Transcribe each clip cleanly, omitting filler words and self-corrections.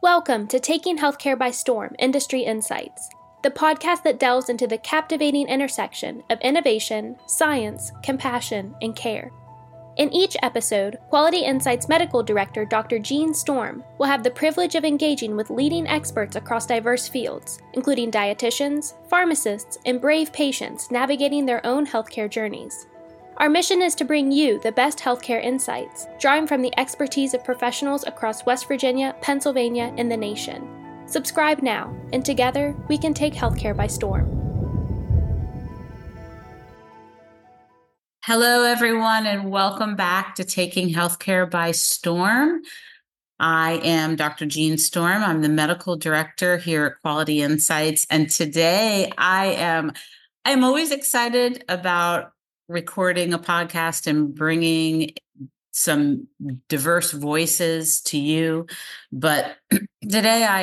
Welcome to Taking Healthcare by Storm Industry Insights, the podcast that delves into the captivating intersection of innovation, science, compassion, and care. In each episode, Quality Insights Medical Director Dr. Gene Storm will have the privilege of engaging with leading experts across diverse fields, including dietitians, pharmacists, and brave patients navigating their own healthcare journeys. Our mission is to bring you the best healthcare insights, drawing from the expertise of professionals across West Virginia, Pennsylvania, and the nation. Subscribe now, and together we can take healthcare by storm. Hello, everyone, and welcome back to Taking Healthcare by Storm. I am Dr. Gene Storm. I'm the medical director here at Quality Insights, and today I'm always excited about recording a podcast and bringing some diverse voices to you. But today I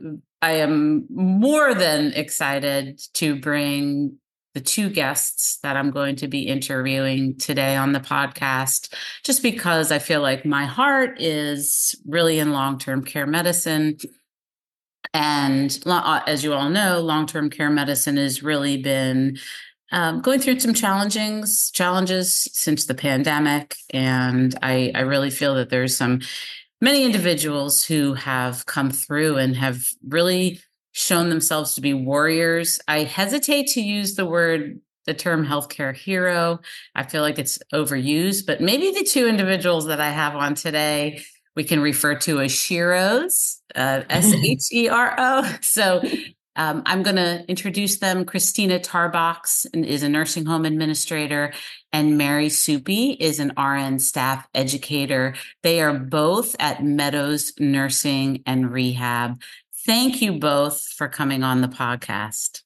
am more than excited to bring the two guests that I'm going to be interviewing today on the podcast, just because I feel like my heart is really in long-term care medicine. And as you all know, long-term care medicine has really been going through some challenges since the pandemic. And I really feel that there's many individuals who have come through and have really shown themselves to be warriors. I hesitate to use the term healthcare hero. I feel like it's overused, but maybe the two individuals that I have on today, we can refer to as Sheros, S-H-E-R-O. So I'm going to introduce them. Christina Tarbox is a nursing home administrator, and Mary Soupy is an RN staff educator. They are both at Meadows Nursing and Rehab. Thank you both for coming on the podcast.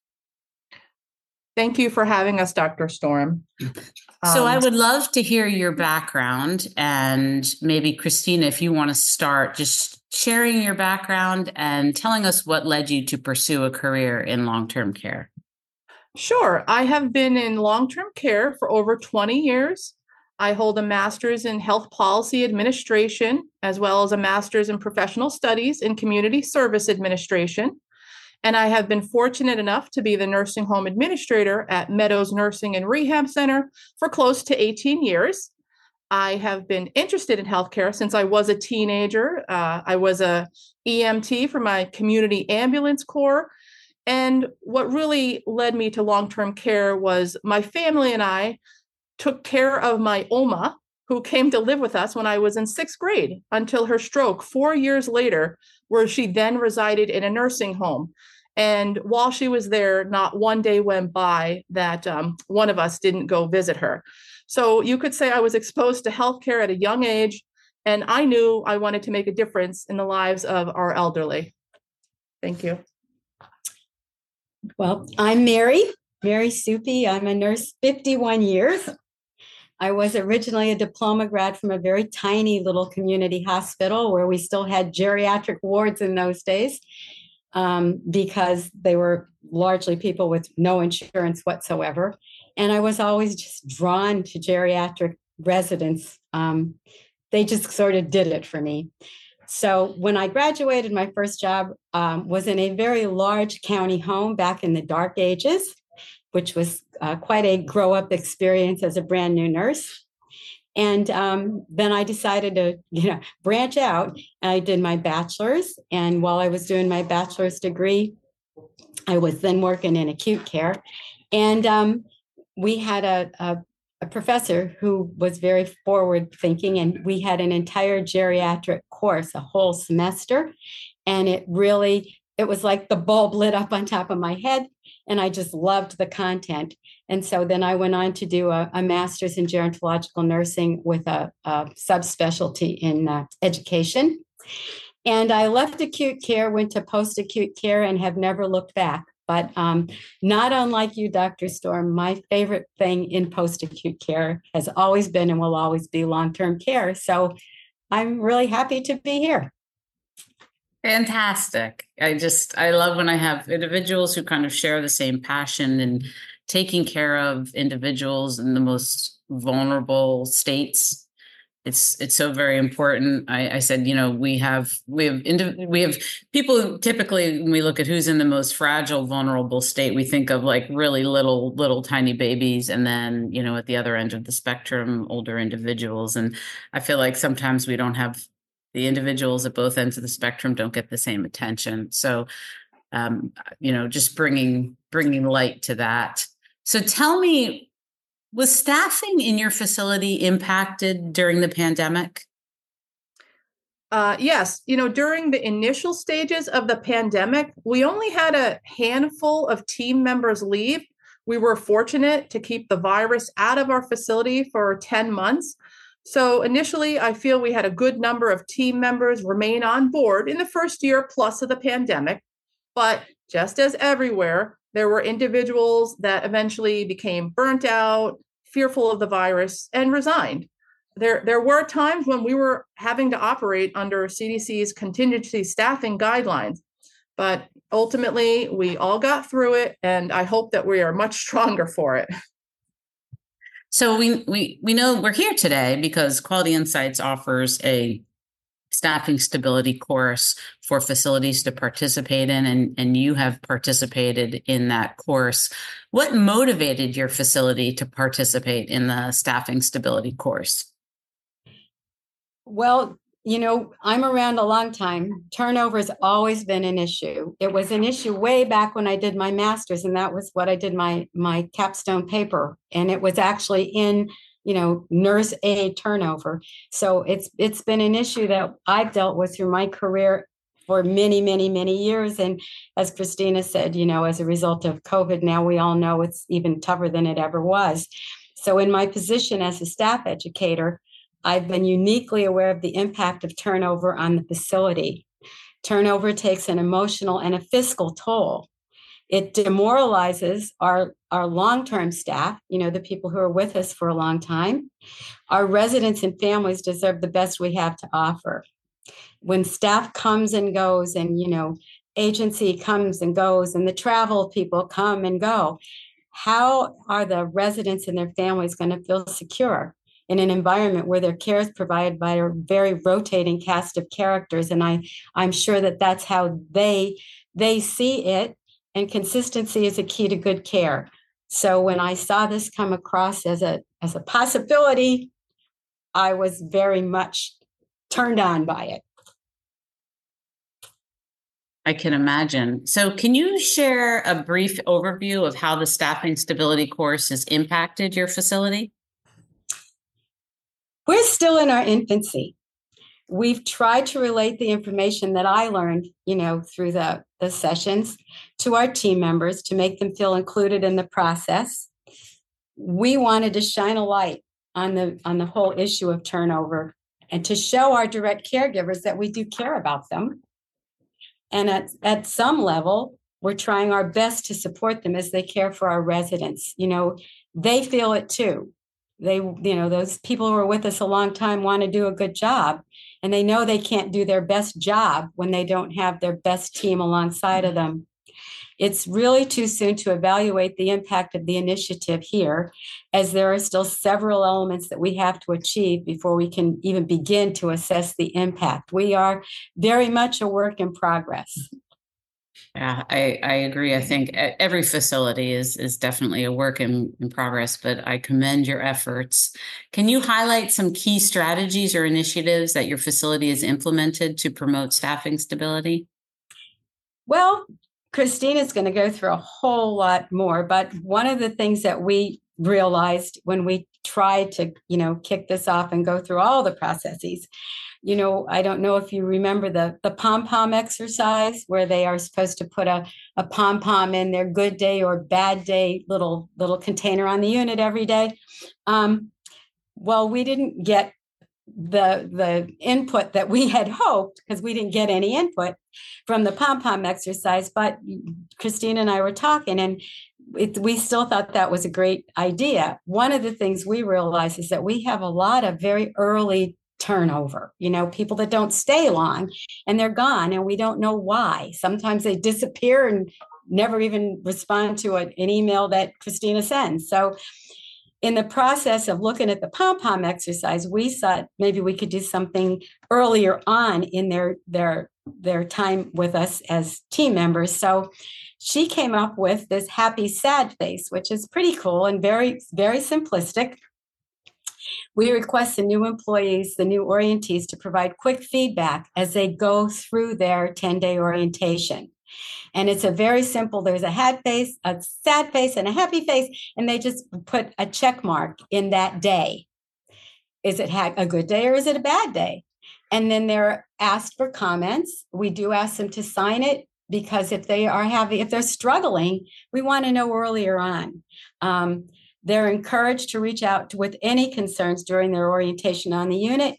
Thank you for having us, Dr. Storm. So I would love to hear your background, and maybe Christina, if you want to start just sharing your background and telling us what led you to pursue a career in long-term care. Sure. I have been in long-term care for over 20 years. I hold a master's in health policy administration, as well as a master's in professional studies in community service administration. And I have been fortunate enough to be the nursing home administrator at Meadows Nursing and Rehab Center for close to 18 years. I have been interested in healthcare since I was a teenager. I was a EMT for my community ambulance corps. And what really led me to long-term care was my family and I took care of my Oma, who came to live with us when I was in 6th grade until her stroke 4 years later, where she then resided in a nursing home. And while she was there, not one day went by that one of us didn't go visit her. So you could say I was exposed to healthcare at a young age, and I knew I wanted to make a difference in the lives of our elderly. Thank you. Well, I'm Mary Soupy. I'm a nurse 51 years. I was originally a diploma grad from a very tiny little community hospital where we still had geriatric wards in those days, because they were largely people with no insurance whatsoever. And I was always just drawn to geriatric residents. They just sort of did it for me. So when I graduated, my first job was in a very large county home back in the dark ages, which was quite a grow-up experience as a brand new nurse. And then I decided to, branch out. I did my bachelor's. And while I was doing my bachelor's degree, I was then working in acute care. And we had a professor who was very forward thinking, and we had an entire geriatric course, a whole semester. And it was like the bulb lit up on top of my head, and I just loved the content. And so then I went on to do a master's in gerontological nursing with a subspecialty in education. And I left acute care, went to post-acute care, and have never looked back. But not unlike you, Dr. Storm, my favorite thing in post-acute care has always been and will always be long-term care. So I'm really happy to be here. Fantastic. I love when I have individuals who kind of share the same passion in taking care of individuals in the most vulnerable states It's so very important. I said, we have people typically, when we look at who's in the most fragile, vulnerable state, we think of like really little tiny babies. And then, at the other end of the spectrum, older individuals. And I feel like sometimes we don't have the individuals at both ends of the spectrum don't get the same attention. So, just bringing light to that. So tell me, was staffing in your facility impacted during the pandemic? Yes. During the initial stages of the pandemic, we only had a handful of team members leave. We were fortunate to keep the virus out of our facility for 10 months. So initially, I feel we had a good number of team members remain on board in the first year plus of the pandemic. But just as everywhere, there were individuals that eventually became burnt out, fearful of the virus, and resigned. There were times when we were having to operate under CDC's contingency staffing guidelines, but ultimately we all got through it, and I hope that we are much stronger for it. So we know we're here today because Quality Insights offers a staffing stability course for facilities to participate in, and you have participated in that course. What motivated your facility to participate in the staffing stability course? Well, I'm around a long time. Turnover has always been an issue. It was an issue way back when I did my master's, and that was what I did my capstone paper. And it was actually in nurse aide turnover. So it's been an issue that I've dealt with through my career for many, many, many years. And as Christina said, as a result of COVID, now we all know it's even tougher than it ever was. So in my position as a staff educator, I've been uniquely aware of the impact of turnover on the facility. Turnover takes an emotional and a fiscal toll. It demoralizes our long-term staff, the people who are with us for a long time. Our residents and families deserve the best we have to offer. When staff comes and goes, and, agency comes and goes, and the travel people come and go, how are the residents and their families going to feel secure in an environment where their care is provided by a very rotating cast of characters? And I'm sure that that's how they see it. And consistency is a key to good care. So when I saw this come across as a possibility, I was very much turned on by it. I can imagine. So can you share a brief overview of how the staffing stability course has impacted your facility? We're still in our infancy. We've tried to relate the information that I learned, through the sessions to our team members to make them feel included in the process. We wanted to shine a light on the whole issue of turnover and to show our direct caregivers that we do care about them. And at some level, we're trying our best to support them as they care for our residents. They feel it too. Those people who are with us a long time want to do a good job, and they know they can't do their best job when they don't have their best team alongside of them. It's really too soon to evaluate the impact of the initiative here, as there are still several elements that we have to achieve before we can even begin to assess the impact. We are very much a work in progress. Yeah, I agree. I think every facility is definitely a work in progress, but I commend your efforts. Can you highlight some key strategies or initiatives that your facility has implemented to promote staffing stability? Well, Christina's going to go through a whole lot more, but one of the things that we realized when we tried to, kick this off and go through all the processes, I don't know if you remember the pom-pom exercise where they are supposed to put a pom-pom in their good day or bad day little container on the unit every day. Well, we didn't get the input that we had hoped because we didn't get any input from the pom-pom exercise, but Christina and I were talking, and we still thought that was a great idea. One of the things we realized is that we have a lot of very early turnover, people that don't stay long and they're gone and we don't know why. Sometimes they disappear and never even respond to an email that Christina sends. So in the process of looking at the pom-pom exercise, we thought maybe we could do something earlier on in their time with us as team members. So she came up with this happy, sad face, which is pretty cool and very, very simplistic. We request the new employees, the new orientees, to provide quick feedback as they go through their 10-day orientation. And it's a very simple, there's a sad face, and a happy face, and they just put a check mark in that day. Is it a good day or is it a bad day? And then they're asked for comments. We do ask them to sign it, because if they're struggling, we want to know earlier on. They're encouraged to reach out with any concerns during their orientation on the unit.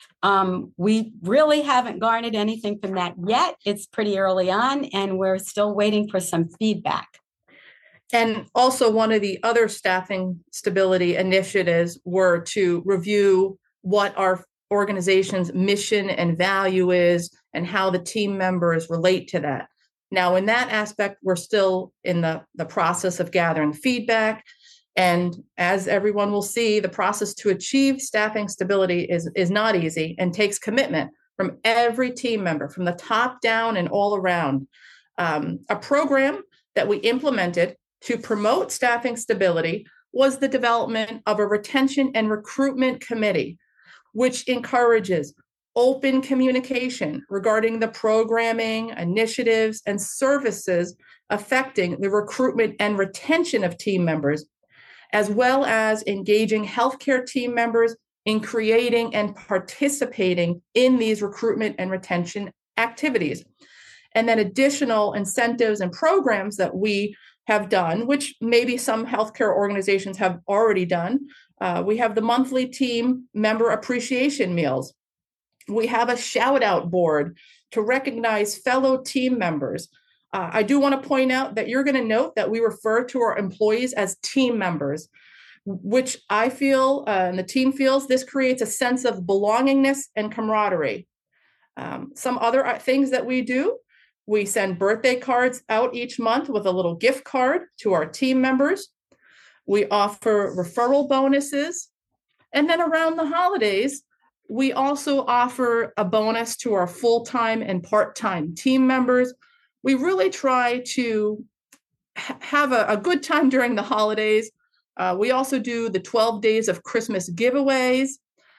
We really haven't garnered anything from that yet. It's pretty early on, and we're still waiting for some feedback. And also, one of the other staffing stability initiatives were to review what our organization's mission and value is and how the team members relate to that. Now, in that aspect, we're still in the process of gathering feedback. And as everyone will see, the process to achieve staffing stability is not easy and takes commitment from every team member, from the top down and all around. A program that we implemented to promote staffing stability was the development of a retention and recruitment committee, which encourages open communication regarding the programming, initiatives, and services affecting the recruitment and retention of team members, as well as engaging healthcare team members in creating and participating in these recruitment and retention activities. And then additional incentives and programs that we have done, which maybe some healthcare organizations have already done. We have the monthly team member appreciation meals. We have a shout out board to recognize fellow team members. I do want to point out that you're going to note that we refer to our employees as team members, which I feel and the team feels this creates a sense of belongingness and camaraderie. Some other things that we do, we send birthday cards out each month with a little gift card to our team members. We offer referral bonuses. And then around the holidays, we also offer a bonus to our full-time and part-time team members. We really try to have a good time during the holidays. We also do the 12 days of Christmas giveaways.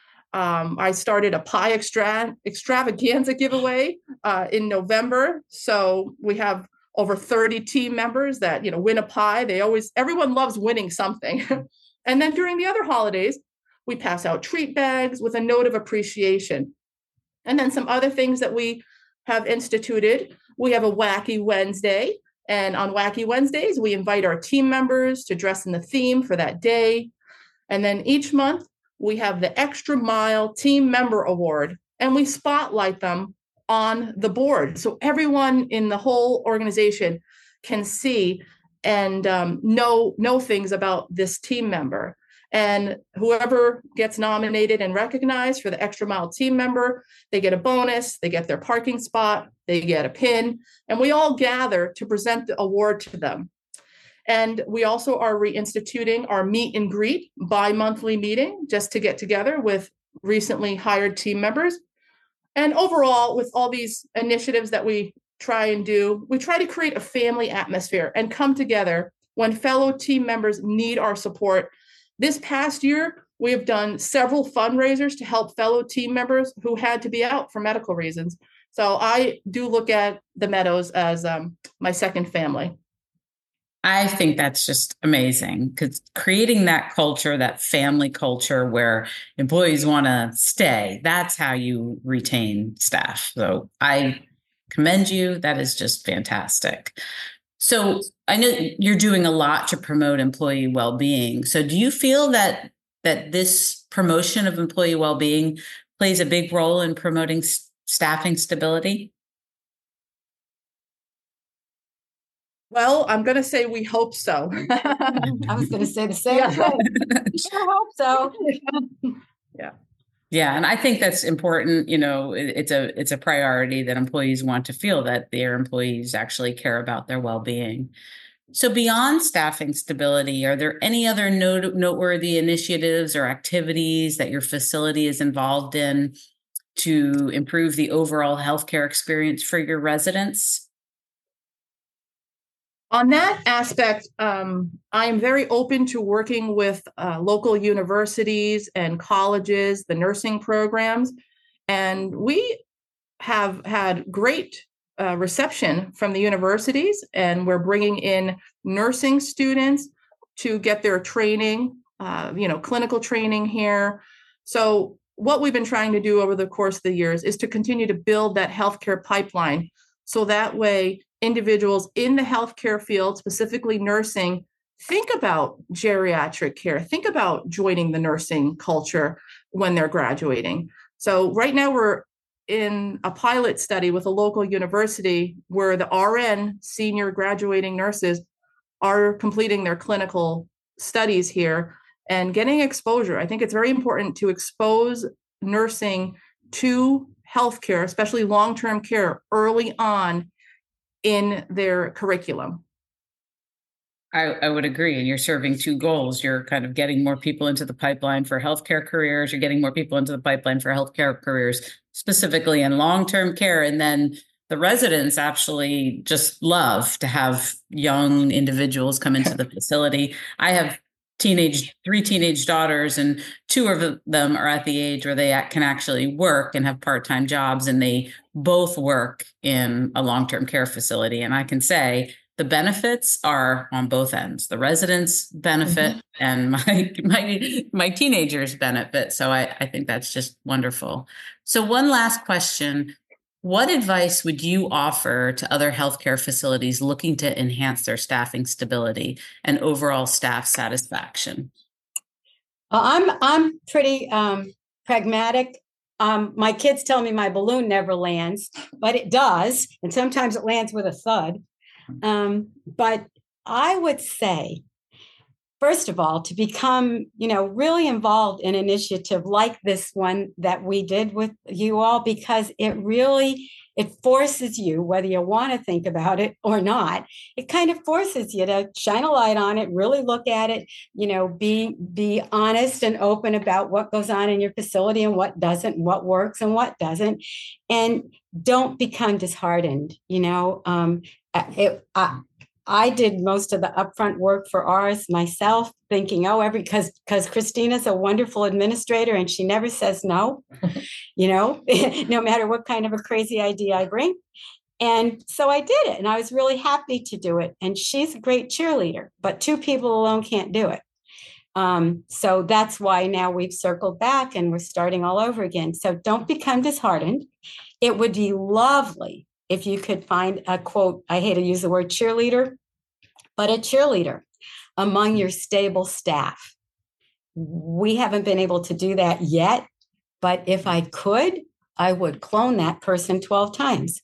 I started a pie extravaganza giveaway in November. So we have over 30 team members that, win a pie. Everyone loves winning something. And then during the other holidays, we pass out treat bags with a note of appreciation. And then some other things that we have instituted. We have a Wacky Wednesday. And on Wacky Wednesdays, we invite our team members to dress in the theme for that day. And then each month, we have the Extra Mile Team Member Award, and we spotlight them on the board. So everyone in the whole organization can see and know things about this team member. And whoever gets nominated and recognized for the Extra Mile team member, they get a bonus, they get their parking spot, they get a pin, and we all gather to present the award to them. And we also are reinstituting our meet and greet bi-monthly meeting just to get together with recently hired team members. And overall, with all these initiatives that we try and do, we try to create a family atmosphere and come together when fellow team members need our support. This past year, we have done several fundraisers to help fellow team members who had to be out for medical reasons. So I do look at the Meadows as my second family. I think that's just amazing, because creating that culture, that family culture where employees want to stay, that's how you retain staff. So I commend you. That is just fantastic. So I know you're doing a lot to promote employee well-being. So do you feel that this promotion of employee well-being plays a big role in promoting staffing stability? Well, I'm going to say we hope so. I was going to say the same thing. Sure hope so. Yeah. Yeah. And I think that's important. It's a priority that employees want to feel that their employees actually care about their well-being. So beyond staffing stability, are there any other noteworthy initiatives or activities that your facility is involved in to improve the overall healthcare experience for your residents? On that aspect, I'm very open to working with local universities and colleges, the nursing programs, and we have had great reception from the universities, and we're bringing in nursing students to get their training, clinical training here. So what we've been trying to do over the course of the years is to continue to build that healthcare pipeline. So that way, individuals in the healthcare field, specifically nursing, think about geriatric care, think about joining the nursing culture when they're graduating. So right now we're in a pilot study with a local university where the RN senior graduating nurses are completing their clinical studies here and getting exposure. I think it's very important to expose nursing to healthcare, especially long-term care, early on in their curriculum. I would agree. And you're serving two goals. You're kind of getting more people into the pipeline for healthcare careers. You're getting more people into the pipeline for healthcare careers, specifically in long-term care. And then the residents actually just love to have young individuals come into the facility. I have three teenage daughters, and two of them are at the age where they can actually work and have part-time jobs, and they both work in a long-term care facility. And I can say the benefits are on both ends. The residents benefit and my teenagers benefit. So I think that's just wonderful. So one last question. What advice would you offer to other healthcare facilities looking to enhance their staffing stability and overall staff satisfaction? I'm pretty pragmatic. My kids tell me my balloon never lands, but it does. And sometimes it lands with a thud. But I would say, first of all, to become, really involved in an initiative like this one that we did with you all, because it forces you, whether you want to think about it or not, it kind of forces you to shine a light on it, really look at it, be honest and open about what goes on in your facility and what doesn't, what works and what doesn't, and don't become disheartened. I did most of the upfront work for ours myself, thinking, because Christina's a wonderful administrator and she never says no, no matter what kind of a crazy idea I bring. And so I did it, and I was really happy to do it. And she's a great cheerleader, but two people alone can't do it. So that's why now we've circled back and we're starting all over again. So don't become disheartened. It would be lovely if you could find a quote, I hate to use the word cheerleader, but a cheerleader among your stable staff. We haven't been able to do that yet, but if I could, I would clone that person 12 times.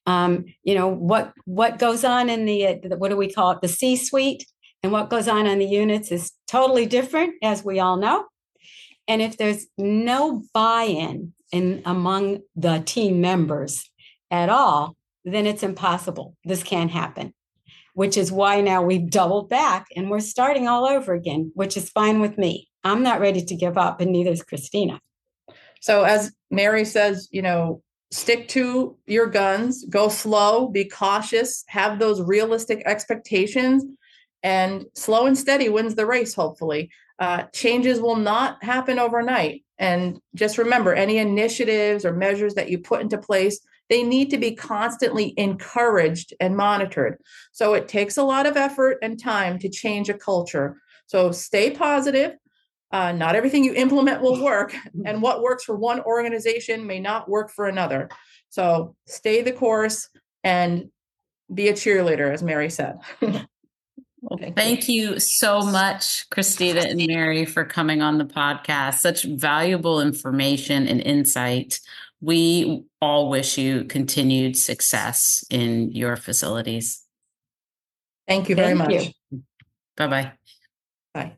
What goes on in the what do we call it, the C-suite, and what goes on the units is totally different, as we all know. And if there's no buy-in among the team members at all, then it's impossible. This can't happen, which is why now we've doubled back and we're starting all over again, which is fine with me. I'm not ready to give up, and neither is Christina. So as Mary says, stick to your guns, go slow, be cautious, have those realistic expectations, and slow and steady wins the race, hopefully. Changes will not happen overnight. And just remember, any initiatives or measures that you put into place, they need to be constantly encouraged and monitored. So it takes a lot of effort and time to change a culture. So stay positive. Not everything you implement will work, and what works for one organization may not work for another. So stay the course and be a cheerleader, as Mary said. Well, thank you so much, Christina and Mary, for coming on the podcast. Such valuable information and insight. We all wish you continued success in your facilities. Thank you very much. Bye-bye. Bye.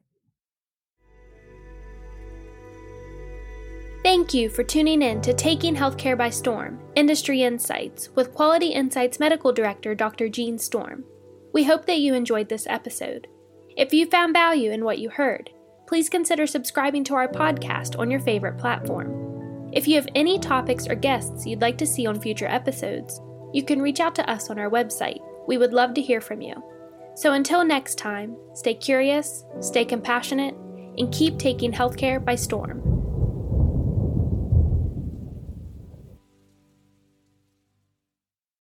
Thank you for tuning in to Taking Healthcare by Storm, Industry Insights, with Quality Insights Medical Director Dr. Jean Storm. We hope that you enjoyed this episode. If you found value in what you heard, please consider subscribing to our podcast on your favorite platform. If you have any topics or guests you'd like to see on future episodes, you can reach out to us on our website. We would love to hear from you. So until next time, stay curious, stay compassionate, and keep taking healthcare by storm.